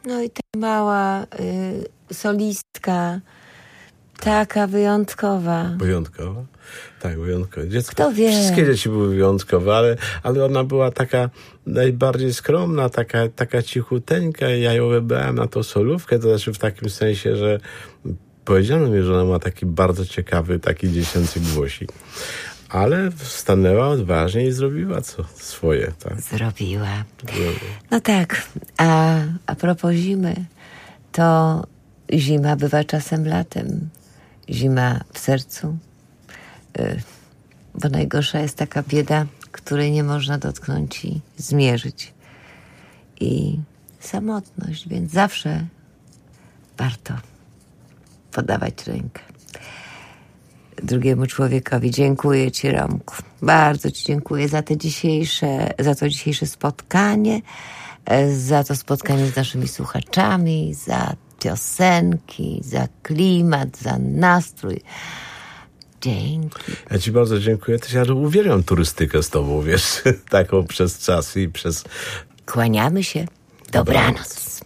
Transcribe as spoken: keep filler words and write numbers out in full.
No i ta mała y, solistka, taka wyjątkowa. Wyjątkowa? Tak, wyjątkowa. Dziecko, Kto wie? Wszystkie dzieci były wyjątkowe, ale, ale ona była taka najbardziej skromna, taka, taka cichuteńka. Ja ją wybrałem na tą solówkę, to znaczy w takim sensie, że powiedziano mi, że ona ma taki bardzo ciekawy, taki dziecięcy głosik. Ale stanęła odważnie i zrobiła co swoje. Tak? Zrobiła. No tak, a, a propos zimy, to zima bywa czasem latem. Zima w sercu, yy, bo najgorsza jest taka bieda, której nie można dotknąć i zmierzyć. I samotność, więc zawsze warto podawać rękę drugiemu człowiekowi. Dziękuję Ci, Romku. Bardzo Ci dziękuję za te dzisiejsze, za to dzisiejsze spotkanie, za to spotkanie z naszymi słuchaczami, za piosenki, za klimat, za nastrój. Dzięki. Ja Ci bardzo dziękuję. Też ja uwielbiam turystykę z Tobą, wiesz, taką przez czas i przez... Kłaniamy się. Dobranoc.